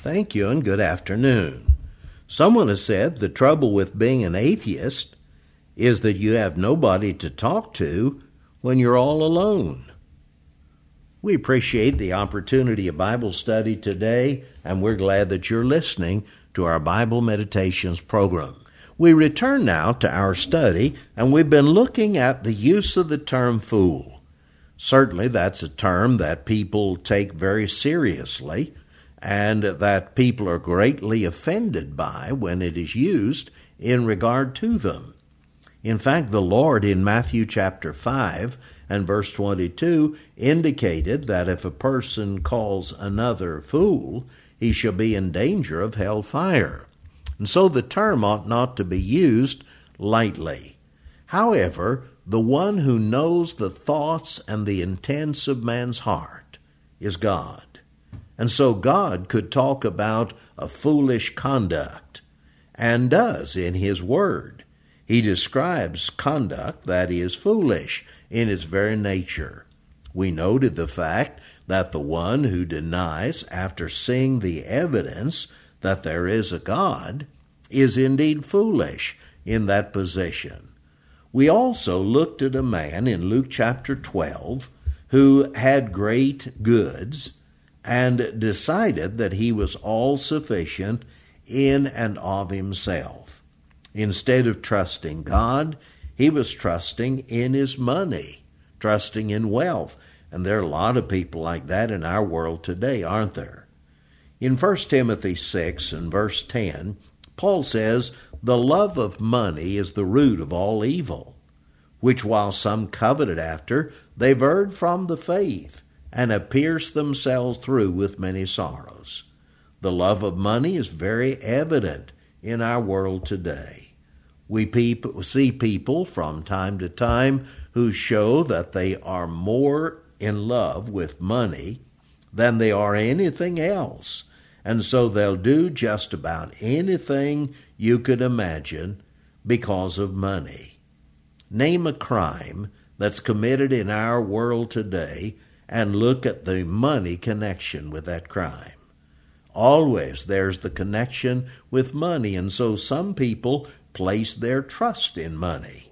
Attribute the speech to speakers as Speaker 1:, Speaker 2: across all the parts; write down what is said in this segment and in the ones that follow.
Speaker 1: Thank you and good afternoon. Someone has said the trouble with being an atheist is that you have nobody to talk to when you're all alone. We appreciate the opportunity of Bible study today, and we're glad that you're listening to our Bible Meditations program. We return now to our study, and we've been looking at the use of the term fool. Certainly that's a term that people take very seriously, and that people are greatly offended by when it is used in regard to them. In fact, the Lord in Matthew chapter 5 and verse 22 indicated that if a person calls another fool, he shall be in danger of hell fire. And so the term ought not to be used lightly. However, the one who knows the thoughts and the intents of man's heart is God. And so God could talk about a foolish conduct, and does in His Word. He describes conduct that is foolish in its very nature. We noted the fact that the one who denies after seeing the evidence that there is a God is indeed foolish in that position. We also looked at a man in Luke chapter 12 who had great goods and decided that he was all-sufficient in and of himself. Instead of trusting God, he was trusting in his money, trusting in wealth. And there are a lot of people like that in our world today, aren't there? In 1 Timothy 6 and verse 10, Paul says, "The love of money is the root of all evil, which while some coveted after, they've erred from the faith, and have pierced themselves through with many sorrows." The love of money is very evident in our world today. We see people from time to time who show that they are more in love with money than they are anything else, and so they'll do just about anything you could imagine because of money. Name a crime that's committed in our world today and look at the money connection with that crime. Always there's the connection with money, and so some people place their trust in money.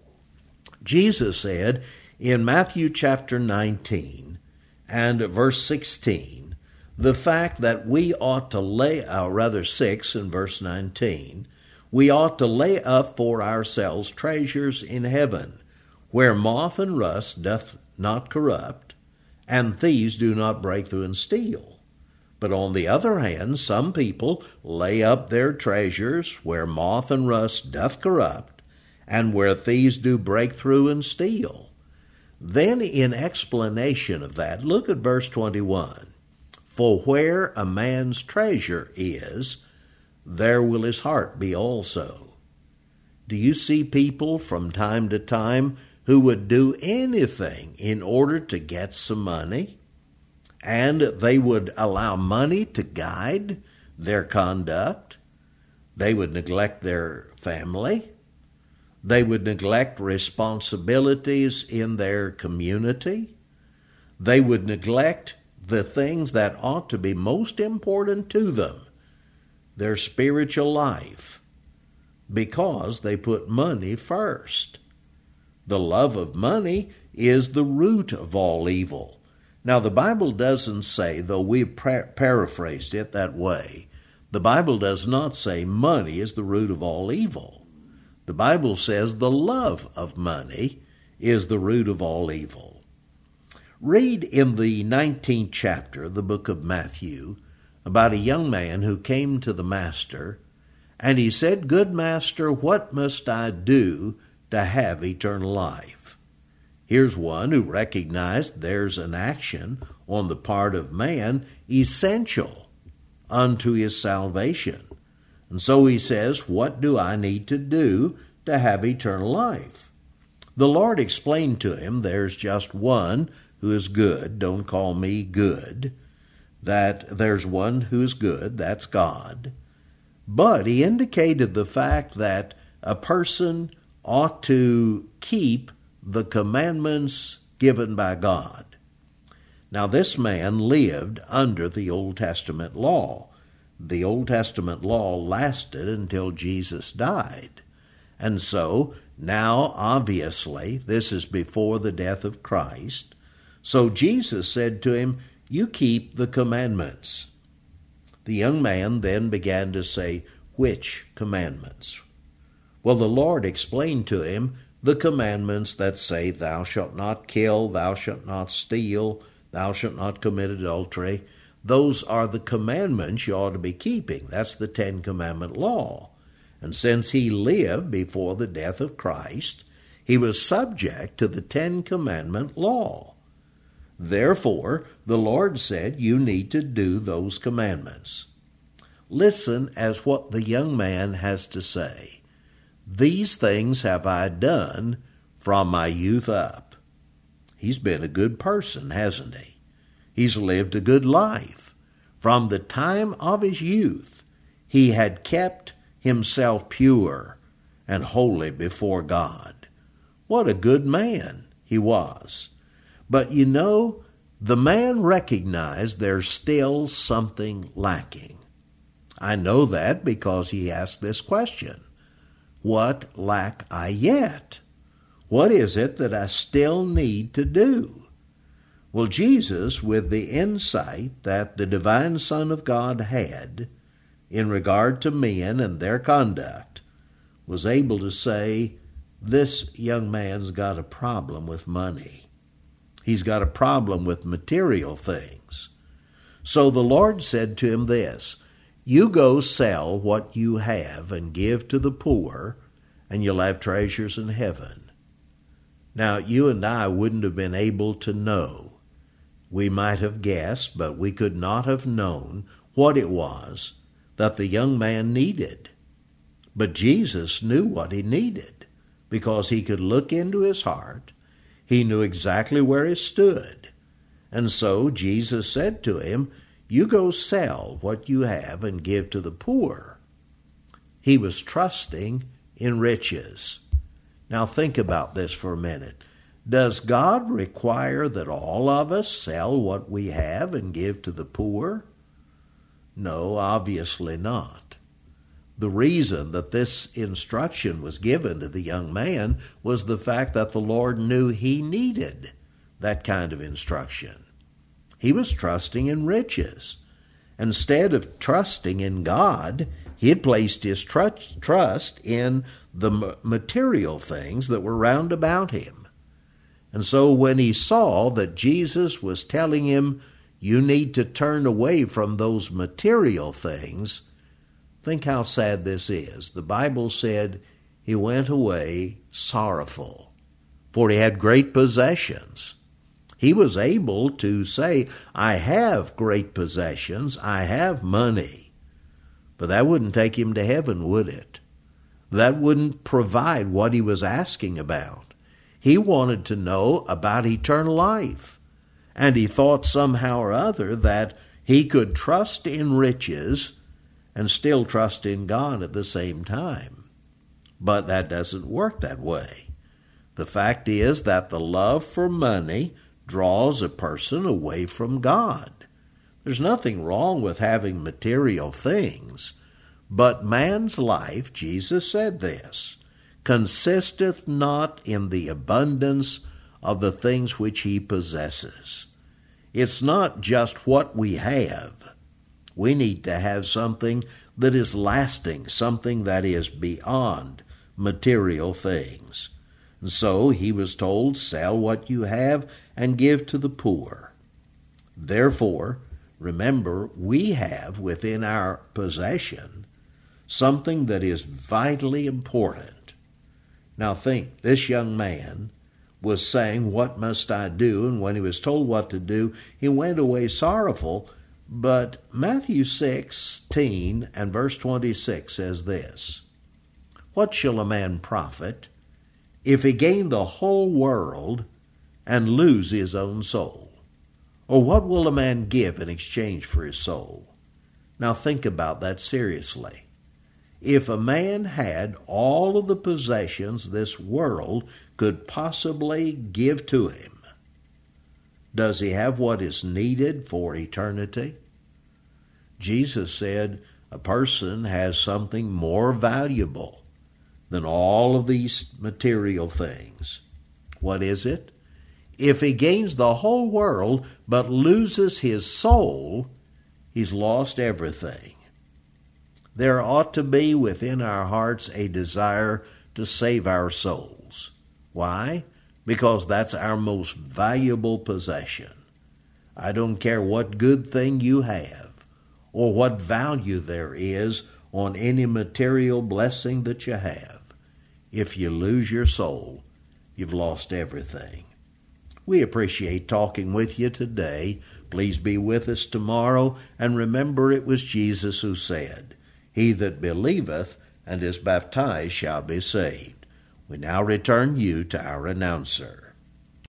Speaker 1: Jesus said in Matthew chapter 19 and verse 16, the fact that we ought to 6 and verse 19, we ought to lay up for ourselves treasures in heaven, where moth and rust doth not corrupt, and thieves do not break through and steal. But on the other hand, some people lay up their treasures where moth and rust doth corrupt, and where thieves do break through and steal. Then in explanation of that, look at verse 21. For where a man's treasure is, there will his heart be also. Do you see people from time to time who would do anything in order to get some money, and they would allow money to guide their conduct? They would neglect their family. They would neglect responsibilities in their community. They would neglect the things that ought to be most important to them, their spiritual life, because they put money first. The love of money is the root of all evil. Now, the Bible doesn't say, though we've paraphrased it that way, the Bible does not say money is the root of all evil. The Bible says the love of money is the root of all evil. Read in the 19th chapter of the book of Matthew about a young man who came to the master, and he said, "Good master, what must I do to have eternal life?" Here's one who recognized there's an action on the part of man essential unto his salvation. And so he says, what do I need to do to have eternal life? The Lord explained to him, there's just one who is good. Don't call me good. That there's one who is good, that's God. But he indicated the fact that a person ought to keep the commandments given by God. Now, this man lived under the Old Testament law, The Old Testament law lasted until Jesus died. And so, now obviously, this is before the death of Christ. So Jesus said to him, "You keep the commandments." The young man then began to say, "Which commandments?" Well, the Lord explained to him the commandments that say, "Thou shalt not kill, thou shalt not steal, thou shalt not commit adultery." Those are the commandments you ought to be keeping. That's the 10 Commandment law. And since he lived before the death of Christ, he was subject to the 10 Commandment law. Therefore, the Lord said, you need to do those commandments. Listen as what the young man has to say. "These things have I done from my youth up." He's been a good person, hasn't he? He's lived a good life. From the time of his youth, he had kept himself pure and holy before God. What a good man he was. But you know, the man recognized there's still something lacking. I know that because he asked this question. What lack I yet? What is it that I still need to do? Well, Jesus, with the insight that the divine Son of God had in regard to men and their conduct, was able to say, this young man's got a problem with money. He's got a problem with material things. So the Lord said to him this, "You go sell what you have and give to the poor, and you'll have treasures in heaven." Now, you and I wouldn't have been able to know. We might have guessed, but we could not have known what it was that the young man needed. But Jesus knew what he needed, because he could look into his heart. He knew exactly where he stood. And so Jesus said to him, "You go sell what you have and give to the poor." He was trusting in riches. Now think about this for a minute. Does God require that all of us sell what we have and give to the poor? No, obviously not. The reason that this instruction was given to the young man was the fact that the Lord knew he needed that kind of instruction. He was trusting in riches. Instead of trusting in God, he had placed his trust in the material things that were round about him. And so when he saw that Jesus was telling him, you need to turn away from those material things, think how sad this is. The Bible said he went away sorrowful, for he had great possessions. He was able to say, I have great possessions, I have money. But that wouldn't take him to heaven, would it? That wouldn't provide what he was asking about. He wanted to know about eternal life. And he thought somehow or other that he could trust in riches and still trust in God at the same time. But that doesn't work that way. The fact is that the love for money draws a person away from God. There's nothing wrong with having material things, but man's life, Jesus said this, consisteth not in the abundance of the things which he possesses. It's not just what we have. We need to have something that is lasting, something that is beyond material things. And so he was told, sell what you have and give to the poor. Therefore, remember, we have within our possession something that is vitally important. Now think, this young man was saying, what must I do? And when he was told what to do, he went away sorrowful. But Matthew 16 and verse 26 says this, what shall a man profit if he gain the whole world and lose his own soul? Or what will a man give in exchange for his soul? Now think about that seriously. If a man had all of the possessions this world could possibly give to him, does he have what is needed for eternity? Jesus said a person has something more valuable than all of these material things. What is it? If he gains the whole world but loses his soul, he's lost everything. There ought to be within our hearts a desire to save our souls. Why? Because that's our most valuable possession. I don't care what good thing you have or what value there is on any material blessing that you have. If you lose your soul, you've lost everything. We appreciate talking with you today. Please be with us tomorrow, and remember it was Jesus who said, "He that believeth and is baptized shall be saved." We now return you to our announcer.